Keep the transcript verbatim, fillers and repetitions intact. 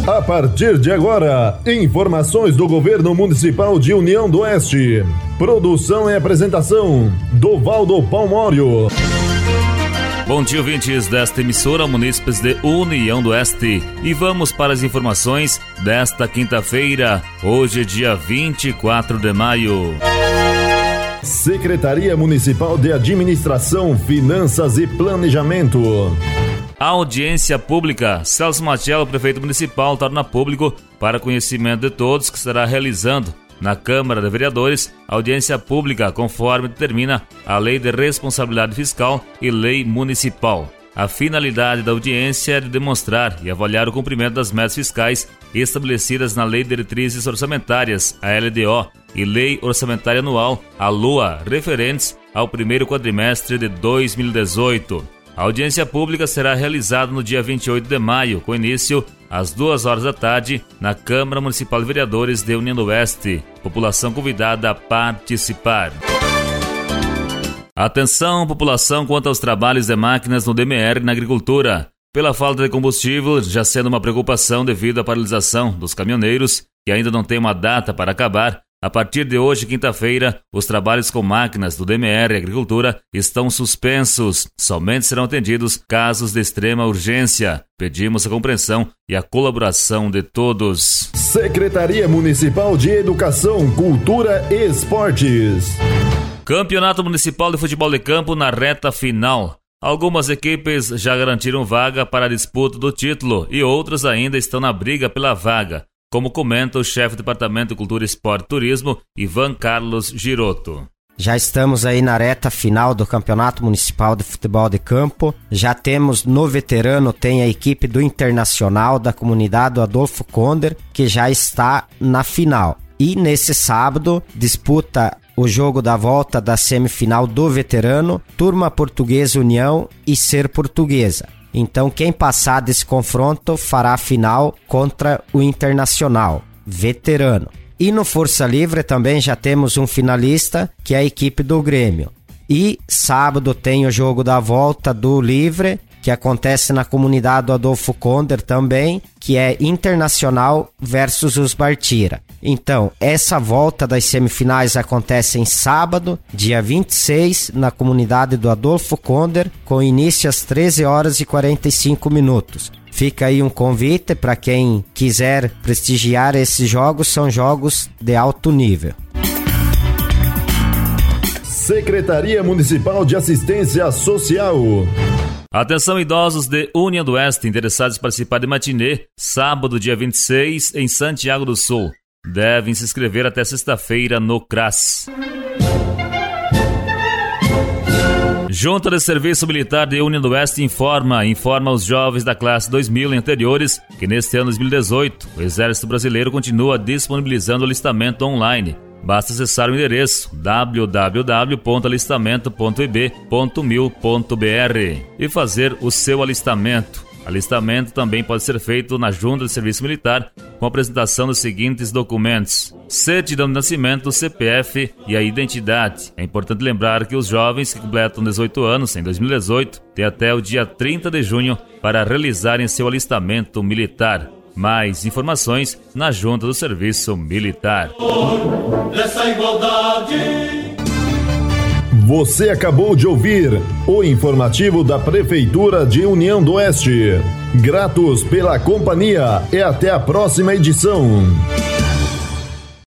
A partir de agora, informações do Governo Municipal de União do Oeste. Produção e apresentação, Dovaldo Palmório. Bom dia, ouvintes desta emissora Munícipes de União do Oeste. E vamos para as informações desta quinta-feira, hoje dia vinte e quatro de maio. Secretaria Municipal de Administração, Finanças e Planejamento. A audiência pública, Celso Matiello, prefeito municipal, torna público para conhecimento de todos que estará realizando na Câmara de Vereadores audiência pública conforme determina a Lei de Responsabilidade Fiscal e Lei Municipal. A finalidade da audiência é de demonstrar e avaliar o cumprimento das metas fiscais estabelecidas na Lei de Diretrizes Orçamentárias, a L D O, e Lei Orçamentária Anual, a LOA, referentes ao primeiro quadrimestre de dois mil e dezoito. A audiência pública será realizada no dia vinte e oito de maio, com início às duas horas da tarde, na Câmara Municipal de Vereadores de União do Oeste. População convidada a participar. Atenção, população, quanto aos trabalhos de máquinas no D M R na agricultura. Pela falta de combustível, já sendo uma preocupação devido à paralisação dos caminhoneiros, que ainda não tem uma data para acabar, a partir de hoje, quinta-feira, os trabalhos com máquinas do D M R e Agricultura estão suspensos. Somente serão atendidos casos de extrema urgência. Pedimos a compreensão e a colaboração de todos. Secretaria Municipal de Educação, Cultura e Esportes. Campeonato Municipal de Futebol de Campo na reta final. Algumas equipes já garantiram vaga para a disputa do título e outras ainda estão na briga pela vaga, como comenta o chefe do Departamento de Cultura, Esporte e Turismo, Ivan Carlos Girotto. Já estamos aí na reta final do Campeonato Municipal de Futebol de Campo. Já temos no veterano, tem a equipe do Internacional da comunidade do Adolfo Conder, que já está na final. E nesse sábado disputa o jogo da volta da semifinal do veterano, Turma Portuguesa União e Ser Portuguesa. Então quem passar desse confronto fará a final contra o Internacional, veterano. E no Força Livre também já temos um finalista, que é a equipe do Grêmio. E sábado tem o jogo da volta do Livre, que acontece na comunidade do Adolfo Conder também, que é Internacional versus os Bartira. Então, essa volta das semifinais acontece em sábado, dia vinte e seis, na comunidade do Adolfo Conder, com início às treze horas e quarenta e cinco minutos. Fica aí um convite para quem quiser prestigiar esses jogos, são jogos de alto nível. Secretaria Municipal de Assistência Social. Atenção, idosos de União do Oeste interessados em participar de matinê, sábado, dia vinte e seis, em Santiago do Sul. Devem se inscrever até sexta-feira no C R A S. Junta de Serviço Militar de União do Oeste informa, informa os jovens da classe dois mil e anteriores que neste ano dois mil e dezoito o Exército Brasileiro continua disponibilizando o alistamento online. Basta acessar o endereço w w w ponto alistamento ponto i b ponto mil ponto b r e fazer o seu alistamento. Alistamento também pode ser feito na Junta de Serviço Militar com a apresentação dos seguintes documentos: certidão de nascimento, C P F e a identidade. É importante lembrar que os jovens que completam dezoito anos em dois mil e dezoito têm até o dia trinta de junho para realizarem seu alistamento militar. Mais informações na Junta do Serviço Militar. Dessa igualdade. Você acabou de ouvir o informativo da Prefeitura de União do Oeste. Gratos pela companhia e até a próxima edição.